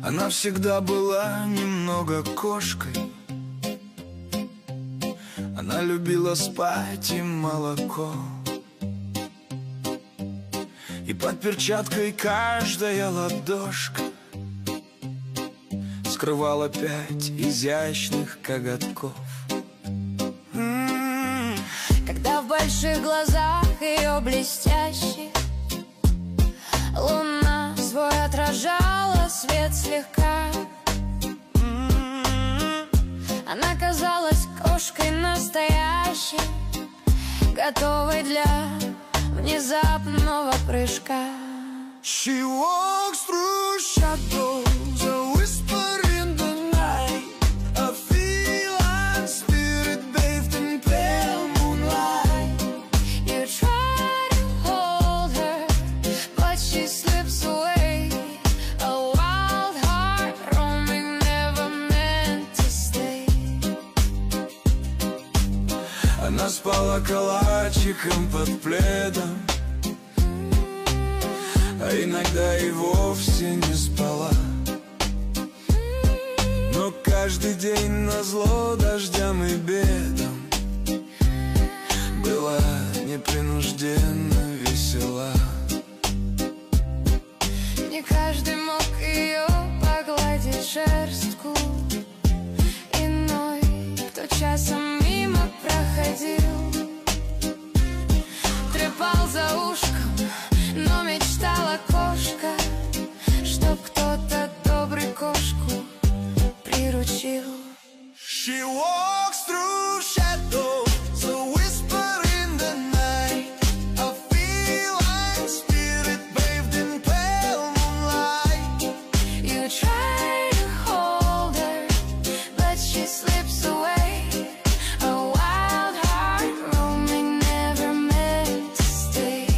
Она всегда была немного кошкой. Она любила спать и молоко. И под перчаткой каждая ладошка скрывала 5 изящных коготков. Когда в больших глазах ее блестящих луна свой отражала свет слегка, она казалась кошкой настоящей, готовой для внезапного прыжка. She walks through shadows, a whisper in the night, a feline spirit bathed in pale moonlight. You try to hold her, but she slips away. A wild heart roaming, never meant to stay. Она спала калачиком под пледом, а иногда и вовсе не спала. Но каждый день назло дождям и бедам была непринужденно весела. Не каждый мог ее погладить шерстку. Иной, кто часом мимо проходил, трепал за ушком, но мечтала кошка, чтоб кто-то добрый кошку приручил. She walks through shadows, a whisper in the night, a feline spirit bathed in pale moonlight. You try to hold her, but she slips away. A wild heart roaming, never meant to stay.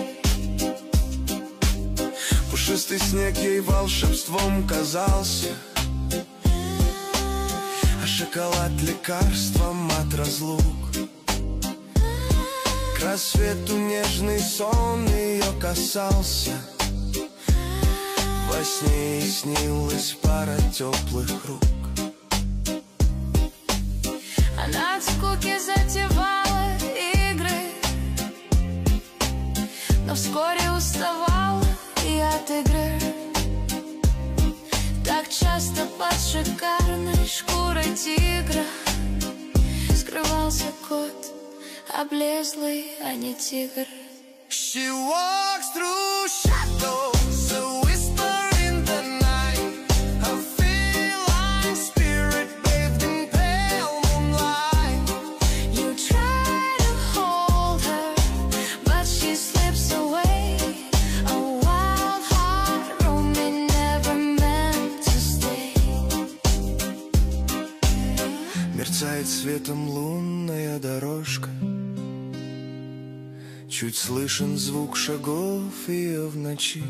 Пушистый снег ей волшебством казался, а шоколад лекарством от разлук. К рассвету нежный сон ее касался, во сне ей снилась пара теплых рук. Она от скуки затевала игры, но вскоре уставала и от игры. Так часто под шикарной шкурой тигра скрывался кот, облезлый, а не тигр. She walks through shadows, a whisper in the night, a feline spirit bathed in pale moonlight. You try to hold her, but she slips away. A wild heart roaming, never meant to stay. Мерцает светом лунная дорожка, чуть слышен звук шагов ее в ночи.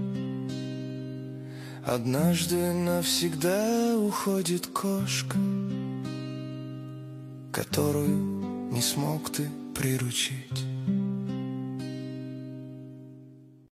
Однажды навсегда уходит кошка, которую не смог ты приручить.